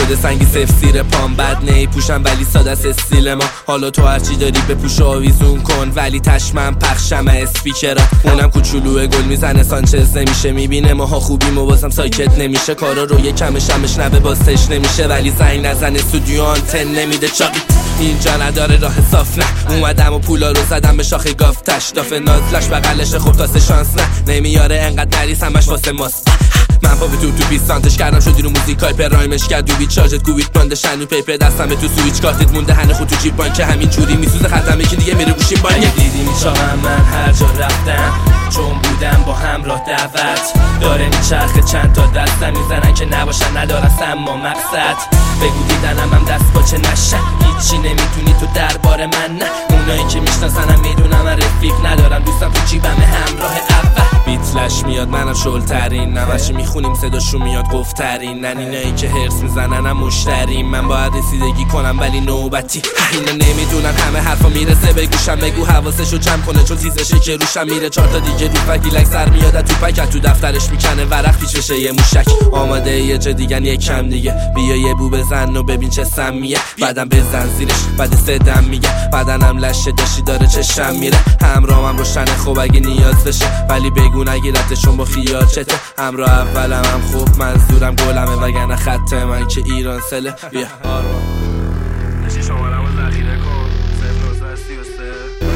شده سنگی سفسیر پام، بد نیپوشم ولی ساده است استیل ما. حالا تو هرچی داری بپوش و آویزون کن، ولی تشمن پخشم اسپیکرها. اونم کوچولوه گل میزنه سانچز نمیشه، میبینه ماها خوبیم و بازم ساکت نمیشه. کارا رو یه کمش نبه بازش نمیشه، ولی زنگ نزن استودیو آنتن نمیده چاقی. اینجا نداره راه صاف، نه اومدم و پولا رو زدم به شاخه گافتش. داف نازلش بغلشه خب تاسه شانس نه، نمیاره انقدر نریس همش واسه ماست. من پا به تو بیستانتش کردم شدی رو موزیکای پرایمش کرد دوبی چارجت گویت باندش هنو پیپر دستم تو سویچ کارتت مونده هنه خود تو جیب بانک همین جوری میسوزه خطم یکی دیگه میره گوشیم بانک. دیدی میچاهم من هر جا رفتم چون بودم با همراه دعوت، داره میچرخه چند تا دستم میزنن که نباشن ندارن سما مقصد. بگو دیدنم هم دست باچه نشن، هیچی نمیتونی تو درباره من نه. اونایی که میشناسنم میدونم من رفیق ندارم، دوستم تو جیبم همراه اول. بیتلش میاد منم شلترین، نمشی میخونیم صداشون میاد گفترین. اینایی که هرس میزننم مشتریم، من باید رسیدگی کنم ولی نوبتی. اینا نمیدونن همه حرفا میرسه به گوشم، بگو حواسشو جمع کنه چون تیزشه که روشم میره. 4 تا دیگه رو فکیلک سر میاد تو پکت، تو دفترش میکنه ورق پیچ بشه یه موشک. آماده یه جا دیگن یک کم دیگه، بیا یه بو بزن و ببین چه سمیه. بعدم بزن زیرش بعد سدم میگه، بدنم لشه داشتی داره چشم میره. همراهم روشنه خوب اگه نیاز بشه، ولی بگو نگیرتشون با خیال چته. همراه اولم هم خوب منظورم گلمه، وگرنه خط من که ایران سله. بیا نشی شمارم رو ذخیره کن 0933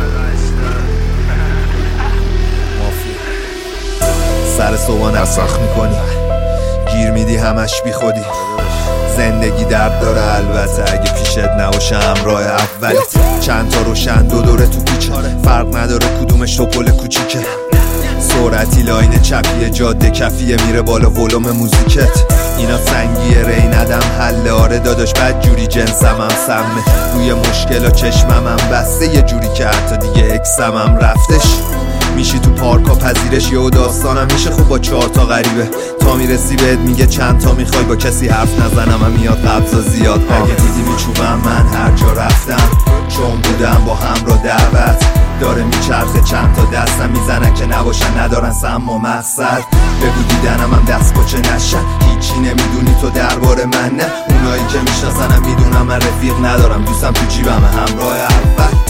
سر صبحانه سخت میکنی، گیر میدی همش بی خودی. زندگی درد داره البته اگه پیشت نباشه همراه اولت. چند تا روشن دو دوره تو کوچه، فرق نداره کدومش تو پل کوچیکه. سرعتی لاین چپیه جاده کفیه میره بالا ولوم موزیکت. اینا سنگیه ری ندم حله، آره داداش بد جوری جنسم هم سمه. روی مشکلا چشمم هم بسته یه جوری که حتی دیگه اکسم هم رفتش. میشی تو پارکا پذیرش یه داستانم میشه خوب با 4 تا غریبه. تا میرسی بهت میگه چند تا میخوای، با کسی حرف نزنم هم میاد قبضا زیاد. اگه دیدی میچوبم من هر جا رفتم چون بودم با همراه دعوت، داره میچرخه چند تا دستم میزنن که نباشن ندارن سما مقصد. بگو دیدنم هم دست باچه نشن، هیچی نمیدونی تو درباره من نه. اونایی که میشناسنم میدونم من رفیق ندارم، دوستم تو جیبم همراه اول.